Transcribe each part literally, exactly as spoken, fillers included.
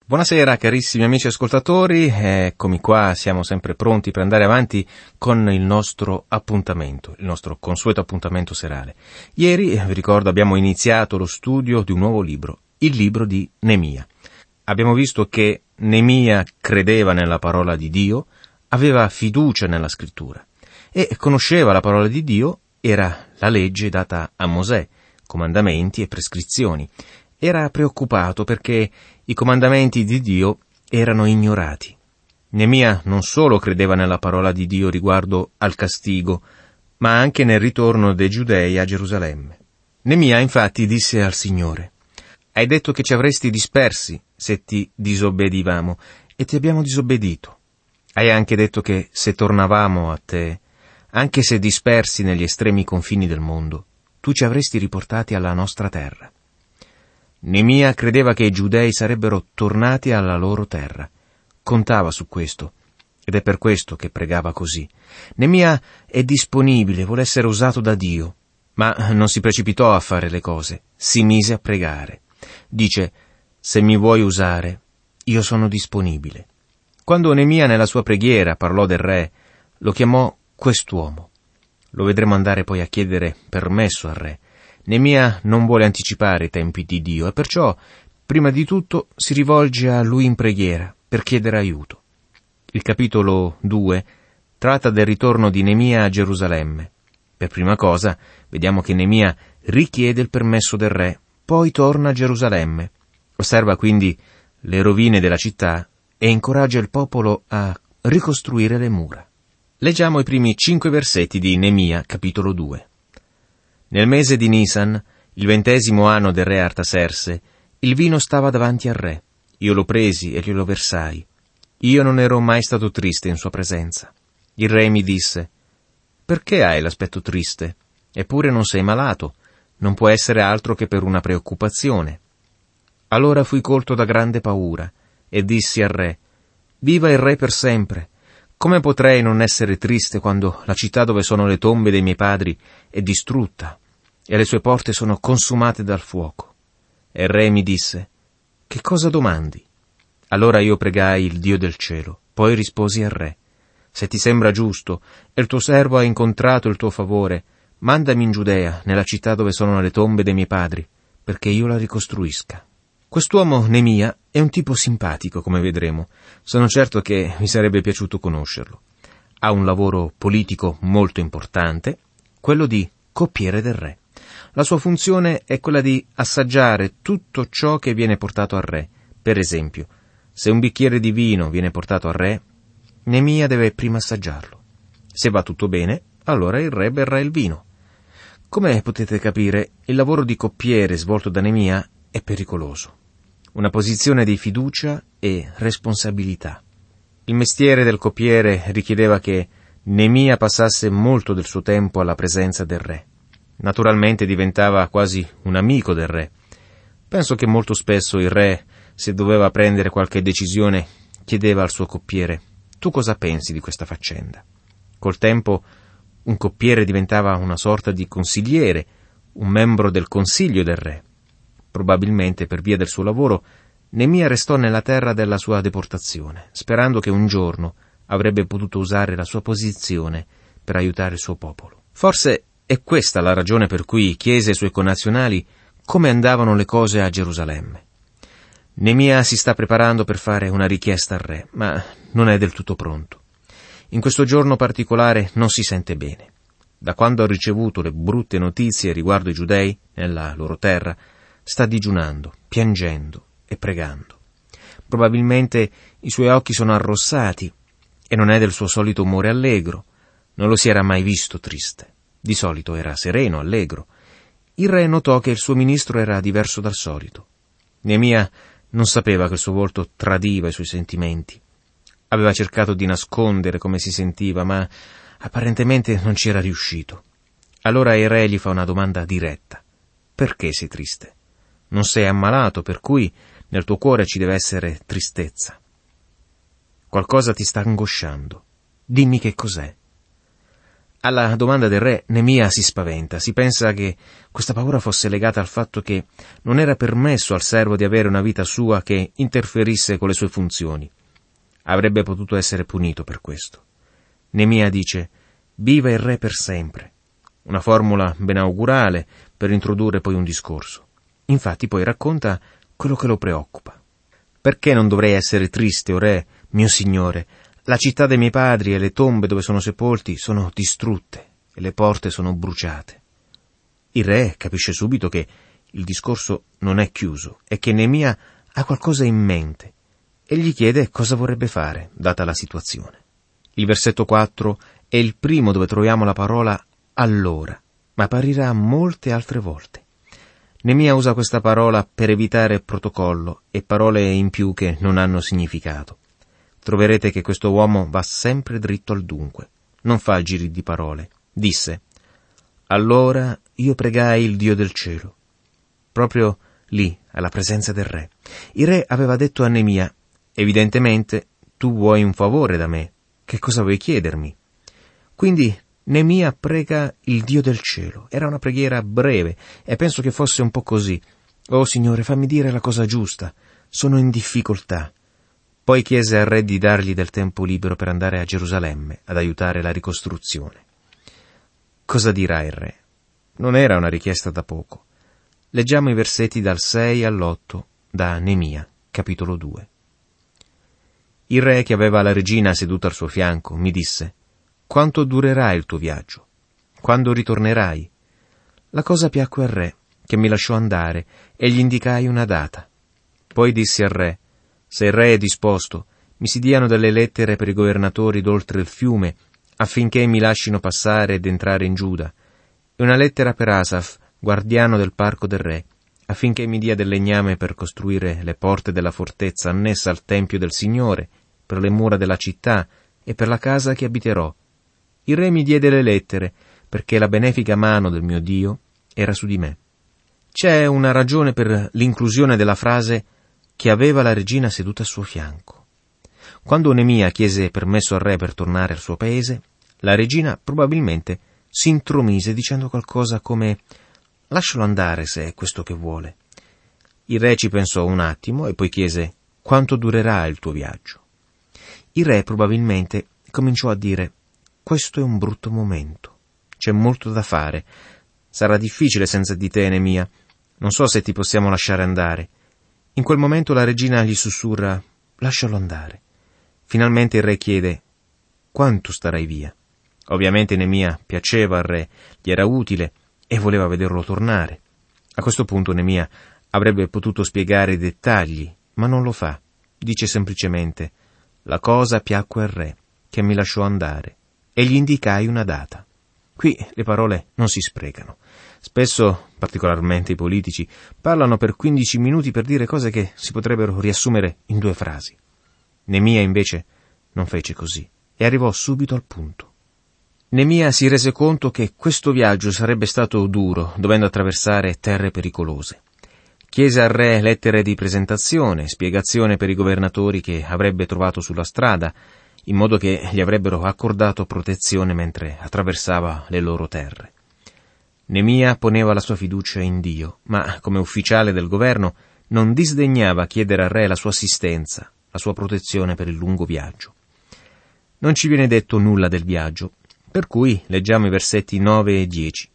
Buonasera carissimi amici ascoltatori, eccomi qua, siamo sempre pronti per andare avanti con il nostro appuntamento, il nostro consueto appuntamento serale. Ieri, vi ricordo, abbiamo iniziato lo studio di un nuovo libro, il libro di Nemia. Abbiamo visto che Nemia credeva nella parola di Dio, aveva fiducia nella scrittura e conosceva la parola di Dio, era la legge data a Mosè, comandamenti e prescrizioni. Era preoccupato perché i comandamenti di Dio erano ignorati. Nemia non solo credeva nella parola di Dio riguardo al castigo, ma anche nel ritorno dei Giudei a Gerusalemme. Nemia infatti disse al Signore: «Hai detto che ci avresti dispersi se ti disobbedivamo, e ti abbiamo disobbedito. Hai anche detto che se tornavamo a te, anche se dispersi negli estremi confini del mondo, tu ci avresti riportati alla nostra terra». Nemia credeva che i giudei sarebbero tornati alla loro terra. Contava su questo, ed è per questo che pregava così. Nemia è disponibile, vuole essere usato da Dio, ma non si precipitò a fare le cose, si mise a pregare. Dice: «Se mi vuoi usare, io sono disponibile». Quando Nemia nella sua preghiera parlò del re, lo chiamò quest'uomo. Lo vedremo andare poi a chiedere permesso al re. Nemia non vuole anticipare i tempi di Dio e perciò, prima di tutto, si rivolge a lui in preghiera per chiedere aiuto. Il capitolo due tratta del ritorno di Nemia a Gerusalemme. Per prima cosa, vediamo che Nemia richiede il permesso del re, poi torna a Gerusalemme. Osserva quindi le rovine della città e incoraggia il popolo a ricostruire le mura. Leggiamo i primi cinque versetti di Nemia, capitolo due. Nel mese di Nisan, il ventesimo anno del re Artaserse, il vino stava davanti al re. Io lo presi e glielo versai. Io non ero mai stato triste in sua presenza. Il re mi disse: «Perché hai l'aspetto triste? Eppure non sei malato. Non può essere altro che per una preoccupazione». Allora fui colto da grande paura e dissi al re: «Viva il re per sempre! Come potrei non essere triste quando la città dove sono le tombe dei miei padri è distrutta e le sue porte sono consumate dal fuoco?» E il re mi disse: «Che cosa domandi?» Allora io pregai il Dio del cielo, poi risposi al re: «Se ti sembra giusto e il tuo servo ha incontrato il tuo favore, mandami in Giudea, nella città dove sono le tombe dei miei padri, perché io la ricostruisca». Quest'uomo Nemia è un tipo simpatico, come vedremo. Sono certo che vi sarebbe piaciuto conoscerlo. Ha un lavoro politico molto importante, quello di coppiere del re. La sua funzione è quella di assaggiare tutto ciò che viene portato al re. Per esempio, se un bicchiere di vino viene portato al re, Nemia deve prima assaggiarlo. Se va tutto bene, allora il re berrà il vino. Come potete capire, il lavoro di coppiere svolto da Nemia è pericoloso. Una posizione di fiducia e responsabilità. Il mestiere del coppiere richiedeva che Nemia passasse molto del suo tempo alla presenza del re. Naturalmente diventava quasi un amico del re. Penso che molto spesso il re, se doveva prendere qualche decisione, chiedeva al suo coppiere: «Tu cosa pensi di questa faccenda?» Col tempo un coppiere diventava una sorta di consigliere, un membro del consiglio del re. Probabilmente per via del suo lavoro, Nemia restò nella terra della sua deportazione, sperando che un giorno avrebbe potuto usare la sua posizione per aiutare il suo popolo. Forse è questa la ragione per cui chiese ai suoi connazionali come andavano le cose a Gerusalemme. Nemia si sta preparando per fare una richiesta al re, ma non è del tutto pronto. In questo giorno particolare non si sente bene. Da quando ha ricevuto le brutte notizie riguardo i giudei nella loro terra, sta digiunando, piangendo e pregando. Probabilmente i suoi occhi sono arrossati e non è del suo solito umore allegro. Non lo si era mai visto triste. Di solito era sereno, allegro. Il re notò che il suo ministro era diverso dal solito. Nemia non sapeva che il suo volto tradiva i suoi sentimenti. Aveva cercato di nascondere come si sentiva, ma apparentemente non ci era riuscito. Allora il re gli fa una domanda diretta: «Perché sei triste? Non sei ammalato, per cui nel tuo cuore ci deve essere tristezza. Qualcosa ti sta angosciando. Dimmi che cos'è». Alla domanda del re, Nemia si spaventa, si pensa che questa paura fosse legata al fatto che non era permesso al servo di avere una vita sua che interferisse con le sue funzioni. Avrebbe potuto essere punito per questo. Nemia dice: viva il re per sempre. Una formula benaugurale per introdurre poi un discorso. Infatti poi racconta quello che lo preoccupa. Perché non dovrei essere triste, o re, mio signore? La città dei miei padri e le tombe dove sono sepolti sono distrutte e le porte sono bruciate. Il re capisce subito che il discorso non è chiuso e che Nemia ha qualcosa in mente e gli chiede cosa vorrebbe fare, data la situazione. Il versetto quattro è il primo dove troviamo la parola allora, ma apparirà molte altre volte. Nemia usa questa parola per evitare protocollo e parole in più che non hanno significato. Troverete che questo uomo va sempre dritto al dunque, non fa giri di parole. Disse: allora io pregai il Dio del cielo. Proprio lì, alla presenza del re. Il re aveva detto a Nemia: evidentemente tu vuoi un favore da me, che cosa vuoi chiedermi? Quindi Nemia prega il Dio del cielo. Era una preghiera breve e penso che fosse un po' così: oh Signore, fammi dire la cosa giusta, sono in difficoltà. Poi chiese al re di dargli del tempo libero per andare a Gerusalemme ad aiutare la ricostruzione. Cosa dirà il re? Non era una richiesta da poco. Leggiamo i versetti dal sei all'otto da Nemia, capitolo due. Il re, che aveva la regina seduta al suo fianco, mi disse: quanto durerà il tuo viaggio? Quando ritornerai? La cosa piacque al re, che mi lasciò andare, e gli indicai una data. Poi dissi al re: se il re è disposto, mi si diano delle lettere per i governatori d'oltre il fiume, affinché mi lascino passare ed entrare in Giuda, e una lettera per Asaf, guardiano del parco del re, affinché mi dia del legname per costruire le porte della fortezza annessa al tempio del Signore, per le mura della città e per la casa che abiterò. Il re mi diede le lettere, perché la benefica mano del mio Dio era su di me. C'è una ragione per l'inclusione della frase che aveva la regina seduta al suo fianco. Quando Nemia chiese permesso al re per tornare al suo paese, la regina probabilmente si intromise dicendo qualcosa come: lascialo andare se è questo che vuole. Il re ci pensò un attimo e poi chiese: quanto durerà il tuo viaggio? Il re probabilmente cominciò a dire: questo è un brutto momento, c'è molto da fare, sarà difficile senza di te, Nemia, non so se ti possiamo lasciare andare. In quel momento la regina gli sussurra: lascialo andare. Finalmente il re chiede: quanto starai via? Ovviamente Nemia piaceva al re, gli era utile e voleva vederlo tornare. A questo punto Nemia avrebbe potuto spiegare i dettagli, ma non lo fa. Dice semplicemente: la cosa piacque al re, che mi lasciò andare, e gli indicai una data. Qui le parole non si sprecano. Spesso, particolarmente i politici, parlano per quindici minuti per dire cose che si potrebbero riassumere in due frasi. Nemia invece non fece così e arrivò subito al punto. Nemia si rese conto che questo viaggio sarebbe stato duro, dovendo attraversare terre pericolose. Chiese al re lettere di presentazione, spiegazione per i governatori che avrebbe trovato sulla strada, in modo che gli avrebbero accordato protezione mentre attraversava le loro terre. Nemia poneva la sua fiducia in Dio, ma come ufficiale del governo non disdegnava chiedere al re la sua assistenza, la sua protezione per il lungo viaggio. Non ci viene detto nulla del viaggio, per cui leggiamo i versetti nove e dieci.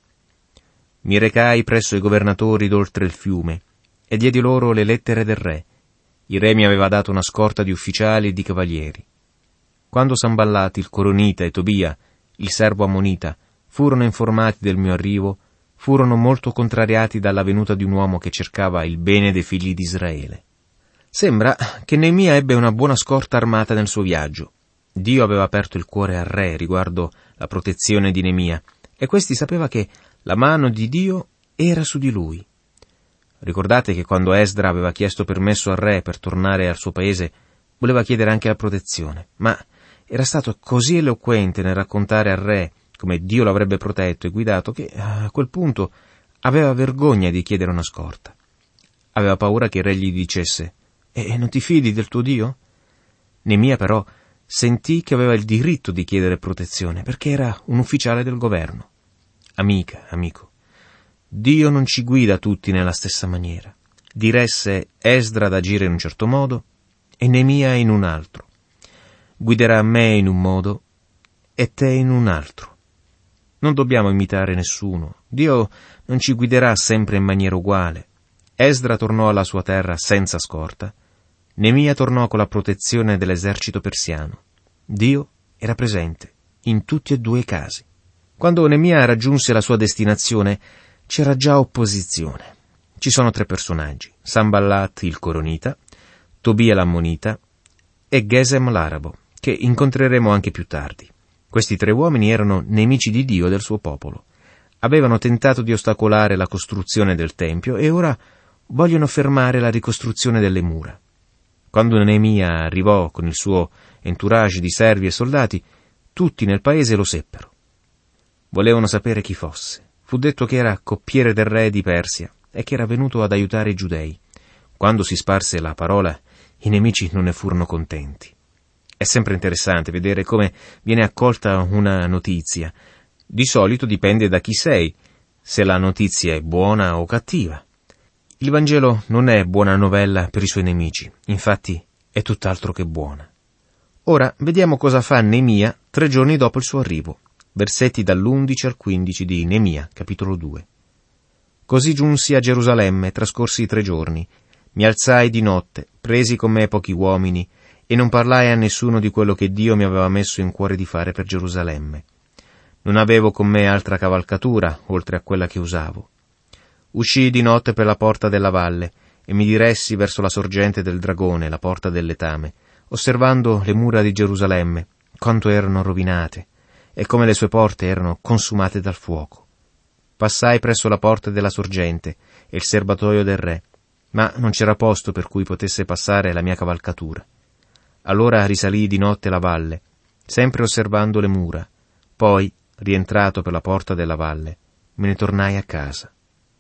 Mi recai presso i governatori d'oltre il fiume e diedi loro le lettere del re. Il re mi aveva dato una scorta di ufficiali e di cavalieri. Quando Sanballat, il coronita, e Tobia, il servo ammonita, furono informati del mio arrivo, furono molto contrariati dalla venuta di un uomo che cercava il bene dei figli di Israele. Sembra che Nemia ebbe una buona scorta armata nel suo viaggio. Dio aveva aperto il cuore al re riguardo la protezione di Nemia, e questi sapeva che la mano di Dio era su di lui. Ricordate che quando Esdra aveva chiesto permesso al re per tornare al suo paese, voleva chiedere anche la protezione, ma era stato così eloquente nel raccontare al re come Dio lo avrebbe protetto e guidato che a quel punto aveva vergogna di chiedere una scorta. Aveva paura che il re gli dicesse: «E non ti fidi del tuo Dio?» Nemia però sentì che aveva il diritto di chiedere protezione, perché era un ufficiale del governo. Amica, amico, Dio non ci guida tutti nella stessa maniera. Diresse Esdra ad agire in un certo modo e Neemia in un altro. Guiderà me in un modo e te in un altro. Non dobbiamo imitare nessuno. Dio non ci guiderà sempre in maniera uguale. Esdra tornò alla sua terra senza scorta. Neemia tornò con la protezione dell'esercito persiano. Dio era presente in tutti e due i casi. Quando Neemia raggiunse la sua destinazione, c'era già opposizione. Ci sono tre personaggi: Sanballat il Coronita, Tobia l'Ammonita e Gesem l'Arabo, che incontreremo anche più tardi. Questi tre uomini erano nemici di Dio e del suo popolo. Avevano tentato di ostacolare la costruzione del Tempio e ora vogliono fermare la ricostruzione delle mura. Quando Neemia arrivò con il suo entourage di servi e soldati, tutti nel paese lo seppero. Volevano sapere chi fosse. Fu detto che era coppiere del re di Persia e che era venuto ad aiutare i giudei. Quando si sparse la parola, i nemici non ne furono contenti. È sempre interessante vedere come viene accolta una notizia. Di solito dipende da chi sei, se la notizia è buona o cattiva. Il Vangelo non è buona novella per i suoi nemici, infatti è tutt'altro che buona. Ora vediamo cosa fa Neemia tre giorni dopo il suo arrivo. Versetti dall'undici al quindici di Neemia, capitolo due. Così giunsi a Gerusalemme, trascorsi tre giorni. Mi alzai di notte, presi con me pochi uomini, e non parlai a nessuno di quello che Dio mi aveva messo in cuore di fare per Gerusalemme. Non avevo con me altra cavalcatura, oltre a quella che usavo. Uscii di notte per la porta della valle, e mi diressi verso la sorgente del Dragone, la porta del letame, osservando le mura di Gerusalemme, quanto erano rovinate, e come le sue porte erano consumate dal fuoco. Passai presso la porta della sorgente e il serbatoio del re, ma non c'era posto per cui potesse passare la mia cavalcatura. Allora risalii di notte la valle, sempre osservando le mura. Poi, rientrato per la porta della valle, me ne tornai a casa.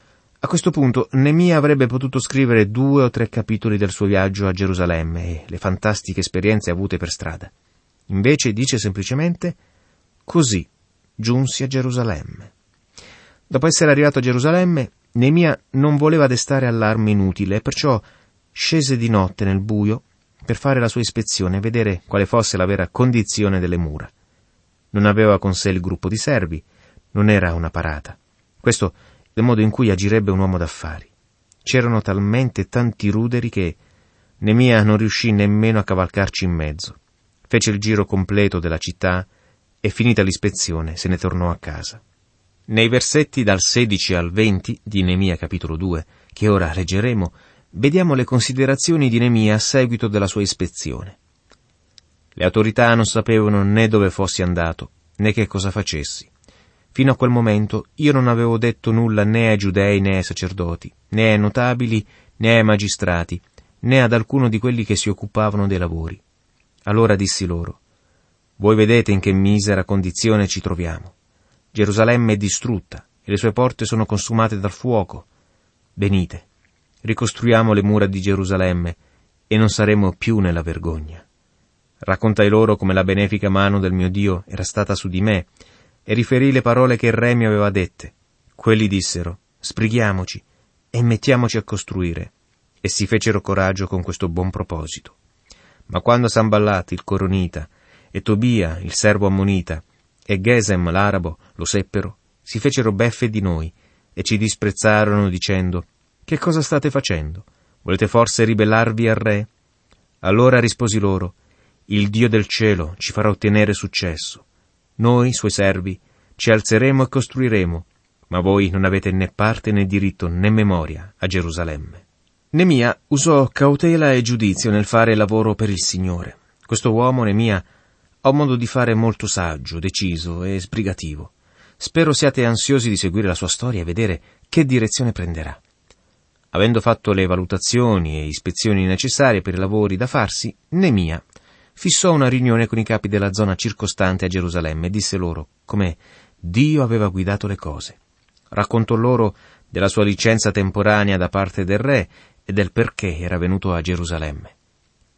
A questo punto Neemia avrebbe potuto scrivere due o tre capitoli del suo viaggio a Gerusalemme e le fantastiche esperienze avute per strada. Invece dice semplicemente: così giunsi a Gerusalemme. Dopo essere arrivato a Gerusalemme, Neemia non voleva destare allarme inutile e perciò scese di notte nel buio per fare la sua ispezione e vedere quale fosse la vera condizione delle mura. Non aveva con sé il gruppo di servi, non era una parata. Questo è il modo in cui agirebbe un uomo d'affari. C'erano talmente tanti ruderi che Neemia non riuscì nemmeno a cavalcarci in mezzo. Fece il giro completo della città e, finita l'ispezione, se ne tornò a casa. Nei versetti dal sedici al venti di Neemia capitolo due, che ora leggeremo, vediamo le considerazioni di Neemia a seguito della sua ispezione. Le autorità non sapevano né dove fossi andato, né che cosa facessi. Fino a quel momento io non avevo detto nulla né ai giudei né ai sacerdoti, né ai notabili né ai magistrati, né ad alcuno di quelli che si occupavano dei lavori. Allora dissi loro: voi vedete in che misera condizione ci troviamo. Gerusalemme è distrutta e le sue porte sono consumate dal fuoco. Venite, ricostruiamo le mura di Gerusalemme e non saremo più nella vergogna. Raccontai loro come la benefica mano del mio Dio era stata su di me e riferii le parole che il re mi aveva dette. Quelli dissero: sbrighiamoci e mettiamoci a costruire, e si fecero coraggio con questo buon proposito. Ma quando Sanballat il Coronita e Tobia il servo ammonita e Gesem l'arabo lo seppero, si fecero beffe di noi e ci disprezzarono dicendo: che cosa state facendo? Volete forse ribellarvi al re? Allora risposi loro: il Dio del cielo ci farà ottenere successo. Noi, suoi servi, ci alzeremo e costruiremo, ma voi non avete né parte né diritto né memoria a Gerusalemme. Neemia usò cautela e giudizio nel fare il lavoro per il Signore. Questo uomo, Neemia, ha un modo di fare molto saggio, deciso e sbrigativo. Spero siate ansiosi di seguire la sua storia e vedere che direzione prenderà. Avendo fatto le valutazioni e ispezioni necessarie per i lavori da farsi, Neemia fissò una riunione con i capi della zona circostante a Gerusalemme e disse loro come Dio aveva guidato le cose. Raccontò loro della sua licenza temporanea da parte del re e del perché era venuto a Gerusalemme.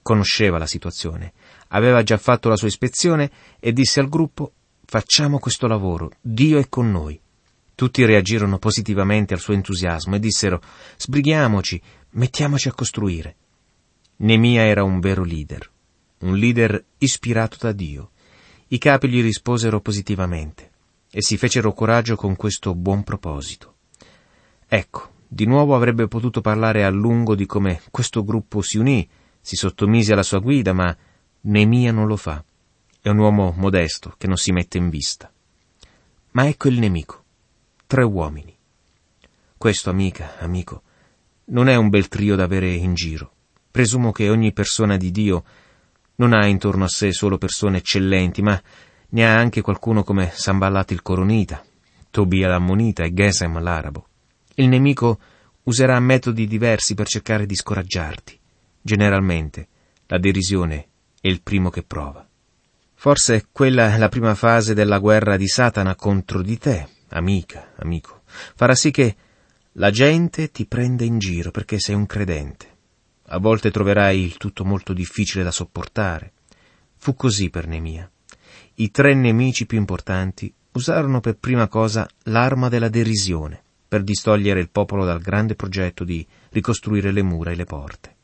conosceva la situazione, aveva già fatto la sua ispezione e disse al gruppo: «Facciamo questo lavoro, Dio è con noi». Tutti reagirono positivamente al suo entusiasmo e dissero: «Sbrighiamoci, mettiamoci a costruire». Neemia era un vero leader, un leader ispirato da Dio. I capi gli risposero positivamente e si fecero coraggio con questo buon proposito. Ecco, di nuovo avrebbe potuto parlare a lungo di come questo gruppo si unì, si sottomise alla sua guida, ma Neemia non lo fa. È un uomo modesto che non si mette in vista. Ma ecco il nemico. Tre uomini. Questo, amica, amico, non è un bel trio da avere in giro. Presumo che ogni persona di Dio non ha intorno a sé solo persone eccellenti, ma ne ha anche qualcuno come Sanballat il Coronita, Tobia l'Ammonita e Gesem l'Arabo. Il nemico userà metodi diversi per cercare di scoraggiarti. Generalmente, la derisione è il primo che prova. Forse quella è la prima fase della guerra di Satana contro di te, amica, amico. Farà sì che la gente ti prenda in giro perché sei un credente. A volte troverai il tutto molto difficile da sopportare. Fu così per Neemia. I tre nemici più importanti usarono per prima cosa l'arma della derisione per distogliere il popolo dal grande progetto di ricostruire le mura e le porte.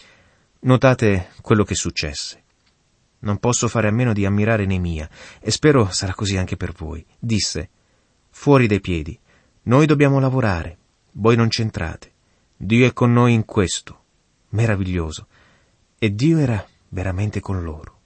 Notate quello che successe. Non posso fare a meno di ammirare Neemia, e spero sarà così anche per voi. Disse: «Fuori dai piedi, noi dobbiamo lavorare, voi non c'entrate. Dio è con noi in questo». Meraviglioso. E Dio era veramente con loro.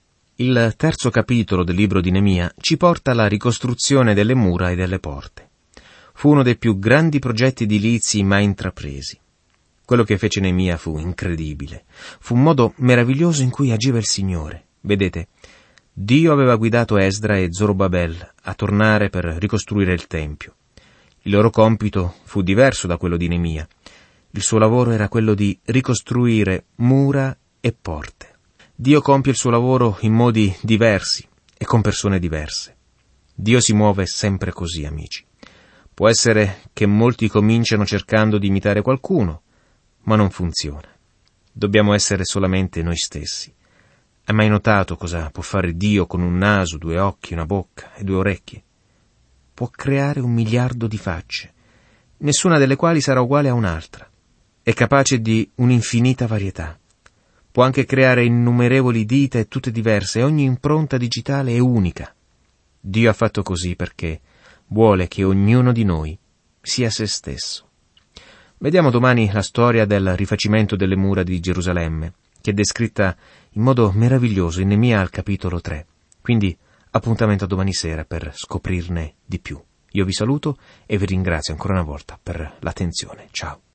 Il terzo capitolo del libro di Neemia ci porta alla ricostruzione delle mura e delle porte. Fu uno dei più grandi progetti edilizi mai intrapresi. Quello che fece Neemia fu incredibile. Fu un modo meraviglioso in cui agiva il Signore. Vedete, Dio aveva guidato Esdra e Zorobabel a tornare per ricostruire il Tempio. Il loro compito fu diverso da quello di Neemia. Il suo lavoro era quello di ricostruire mura e porte. Dio compie il suo lavoro in modi diversi e con persone diverse. Dio si muove sempre così, amici. Può essere che molti cominciano cercando di imitare qualcuno, ma non funziona. Dobbiamo essere solamente noi stessi. Hai mai notato cosa può fare Dio con un naso, due occhi, una bocca e due orecchie? Può creare un miliardo di facce, nessuna delle quali sarà uguale a un'altra. È capace di un'infinita varietà. Può anche creare innumerevoli dita e tutte diverse, e ogni impronta digitale è unica. Dio ha fatto così perché vuole che ognuno di noi sia se stesso. Vediamo domani la storia del rifacimento delle mura di Gerusalemme, che è descritta in modo meraviglioso in Neemia al capitolo tre. Quindi appuntamento a domani sera per scoprirne di più. Io vi saluto e vi ringrazio ancora una volta per l'attenzione. Ciao.